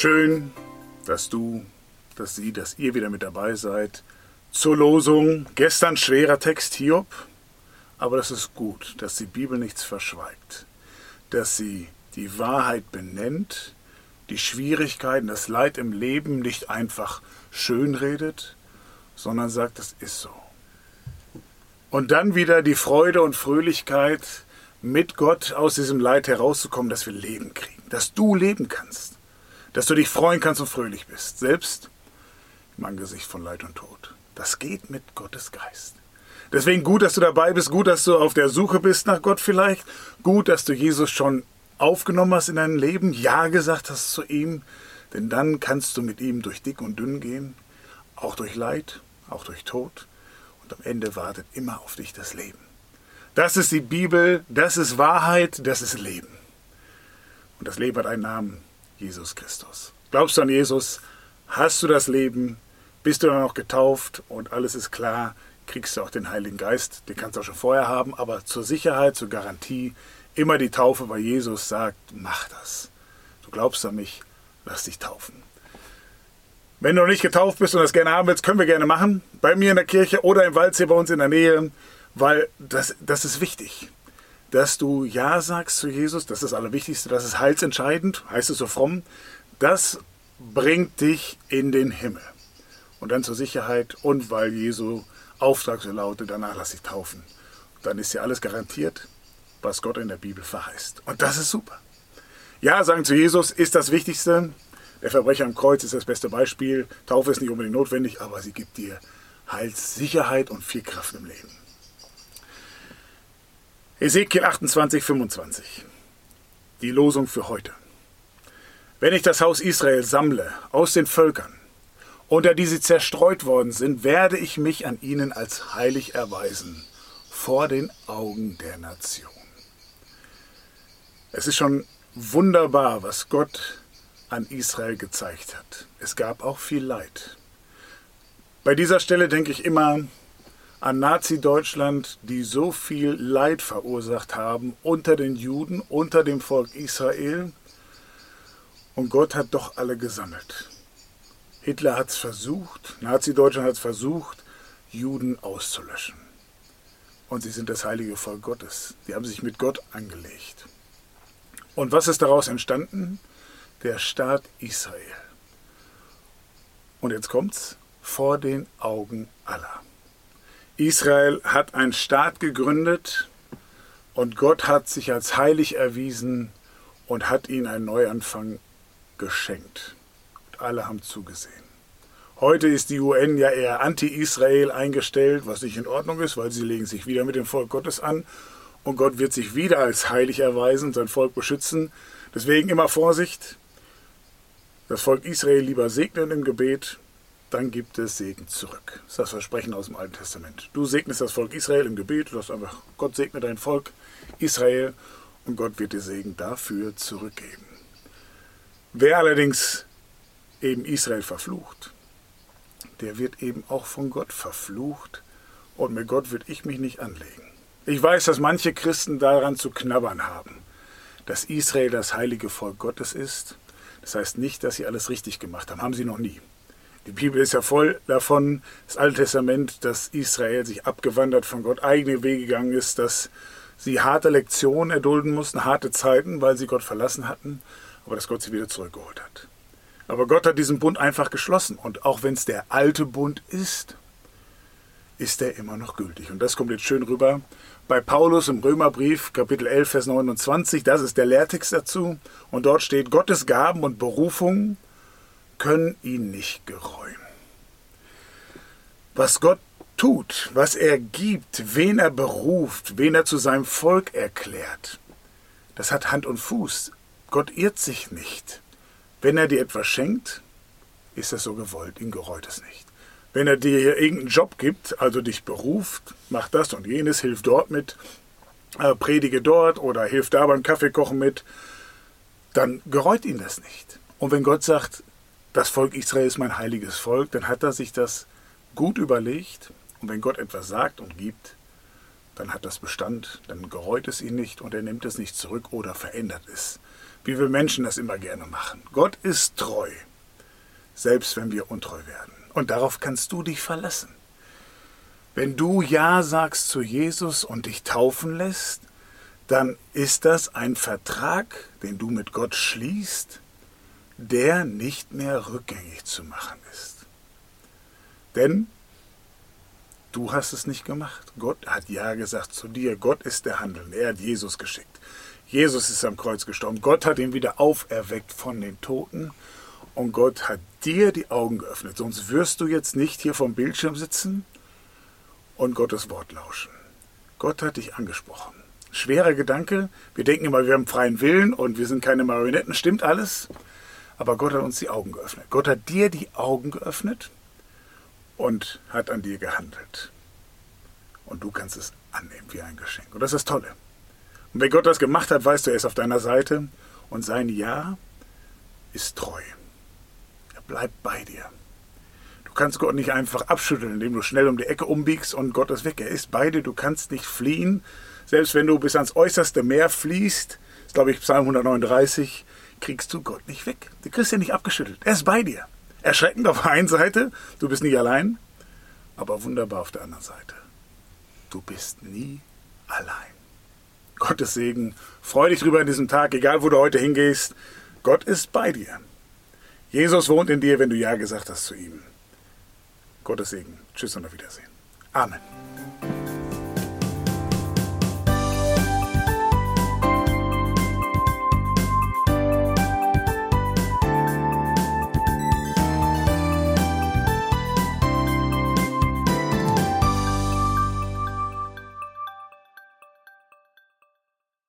Schön, dass ihr wieder mit dabei seid. Zur Losung, gestern schwerer Text Hiob, aber das ist gut, dass die Bibel nichts verschweigt, dass sie die Wahrheit benennt, die Schwierigkeiten, das Leid im Leben nicht einfach schönredet, sondern sagt, es ist so. Und dann wieder die Freude und Fröhlichkeit, mit Gott aus diesem Leid herauszukommen, dass wir Leben kriegen, dass du leben kannst, dass du dich freuen kannst und fröhlich bist, selbst im Angesicht von Leid und Tod. Das geht mit Gottes Geist. Deswegen gut, dass du dabei bist, gut, dass du auf der Suche bist nach Gott vielleicht, gut, dass du Jesus schon aufgenommen hast in dein Leben, ja gesagt hast zu ihm, denn dann kannst du mit ihm durch dick und dünn gehen, auch durch Leid, auch durch Tod, und am Ende wartet immer auf dich das Leben. Das ist die Bibel, das ist Wahrheit, das ist Leben. Und das Leben hat einen Namen, Jesus Christus. Glaubst du an Jesus? Hast du das Leben? Bist du dann noch getauft? Und alles ist klar, kriegst du auch den Heiligen Geist. Den kannst du auch schon vorher haben, aber zur Sicherheit, zur Garantie, immer die Taufe, weil Jesus sagt, mach das. Du glaubst an mich, lass dich taufen. Wenn du noch nicht getauft bist und das gerne haben willst, können wir gerne machen. Bei mir in der Kirche oder im Waldsee bei uns in der Nähe, weil das ist wichtig. Dass du Ja sagst zu Jesus, das ist das Allerwichtigste, das ist heilsentscheidend, heißt es so fromm, das bringt dich in den Himmel. Und dann zur Sicherheit und weil Jesu Auftrag so lautet, danach lass dich taufen. Dann ist ja alles garantiert, was Gott in der Bibel verheißt. Und das ist super. Ja sagen zu Jesus ist das Wichtigste. Der Verbrecher am Kreuz ist das beste Beispiel. Taufe ist nicht unbedingt notwendig, aber sie gibt dir Heilssicherheit und viel Kraft im Leben. Ezekiel 28, 25. Die Losung für heute. Wenn ich das Haus Israel sammle aus den Völkern, unter die sie zerstreut worden sind, werde ich mich an ihnen als heilig erweisen, vor den Augen der Nation. Es ist schon wunderbar, was Gott an Israel gezeigt hat. Es gab auch viel Leid. Bei dieser Stelle denke ich immer an Nazi-Deutschland, die so viel Leid verursacht haben unter den Juden, unter dem Volk Israel. Und Gott hat doch alle gesammelt. Hitler hat es versucht, Nazi-Deutschland hat es versucht, Juden auszulöschen. Und sie sind das heilige Volk Gottes. Die haben sich mit Gott angelegt. Und was ist daraus entstanden? Der Staat Israel. Und jetzt kommt's, vor den Augen aller. Israel hat einen Staat gegründet und Gott hat sich als heilig erwiesen und hat ihnen einen Neuanfang geschenkt. Und alle haben zugesehen. Heute ist die UN ja eher anti-Israel eingestellt, was nicht in Ordnung ist, weil sie legen sich wieder mit dem Volk Gottes an und Gott wird sich wieder als heilig erweisen, sein Volk beschützen. Deswegen immer Vorsicht. Das Volk Israel lieber segnen im Gebet, dann gibt es Segen zurück. Das ist das Versprechen aus dem Alten Testament. Du segnest das Volk Israel im Gebet, du sagst einfach, Gott segne dein Volk Israel und Gott wird dir Segen dafür zurückgeben. Wer allerdings eben Israel verflucht, der wird eben auch von Gott verflucht und mit Gott würde ich mich nicht anlegen. Ich weiß, dass manche Christen daran zu knabbern haben, dass Israel das heilige Volk Gottes ist. Das heißt nicht, dass sie alles richtig gemacht haben sie noch nie. Die Bibel ist ja voll davon, das Alte Testament, dass Israel sich abgewandert von Gott, eigene Wege gegangen ist, dass sie harte Lektionen erdulden mussten, harte Zeiten, weil sie Gott verlassen hatten, aber dass Gott sie wieder zurückgeholt hat. Aber Gott hat diesen Bund einfach geschlossen und auch wenn es der alte Bund ist, ist er immer noch gültig. Und das kommt jetzt schön rüber bei Paulus im Römerbrief, Kapitel 11, Vers 29, das ist der Lehrtext dazu und dort steht, Gottes Gaben und Berufungen können ihn nicht gereuen. Was Gott tut, was er gibt, wen er beruft, wen er zu seinem Volk erklärt, das hat Hand und Fuß. Gott irrt sich nicht. Wenn er dir etwas schenkt, ist das so gewollt, ihn gereut es nicht. Wenn er dir irgendeinen Job gibt, also dich beruft, mach das und jenes, hilf dort mit, predige dort oder hilf da beim Kaffeekochen mit, dann gereut ihn das nicht. Und wenn Gott sagt, das Volk Israel ist mein heiliges Volk, dann hat er sich das gut überlegt. Und wenn Gott etwas sagt und gibt, dann hat das Bestand, dann gereut es ihn nicht und er nimmt es nicht zurück oder verändert es. wie wir Menschen das immer gerne machen. Gott ist treu, selbst wenn wir untreu werden. Und darauf kannst du dich verlassen. Wenn du Ja sagst zu Jesus und dich taufen lässt, dann ist das ein Vertrag, den du mit Gott schließt, der nicht mehr rückgängig zu machen ist. Denn du hast es nicht gemacht. Gott hat Ja gesagt zu dir. Gott ist der Handelnde. Er hat Jesus geschickt. Jesus ist am Kreuz gestorben. Gott hat ihn wieder auferweckt von den Toten. Und Gott hat dir die Augen geöffnet. Sonst wirst du jetzt nicht hier vom Bildschirm sitzen und Gottes Wort lauschen. Gott hat dich angesprochen. Schwerer Gedanke. Wir denken immer, wir haben freien Willen und wir sind keine Marionetten. Stimmt alles. Aber Gott hat uns die Augen geöffnet. Gott hat dir die Augen geöffnet und hat an dir gehandelt. Und du kannst es annehmen wie ein Geschenk. Und das ist das Tolle. Und wenn Gott das gemacht hat, weißt du, er ist auf deiner Seite. Und sein Ja ist treu. Er bleibt bei dir. Du kannst Gott nicht einfach abschütteln, indem du schnell um die Ecke umbiegst und Gott ist weg. Er ist bei dir, du kannst nicht fliehen. Selbst wenn du bis ans äußerste Meer fließt, ist glaube ich Psalm 139, kriegst du Gott nicht weg. Du kriegst ihn nicht abgeschüttelt. Er ist bei dir. Erschreckend auf der einen Seite, du bist nicht allein, aber wunderbar auf der anderen Seite. Du bist nie allein. Gottes Segen, freu dich drüber in diesem Tag, egal wo du heute hingehst. Gott ist bei dir. Jesus wohnt in dir, wenn du Ja gesagt hast zu ihm. Gottes Segen. Tschüss und auf Wiedersehen. Amen.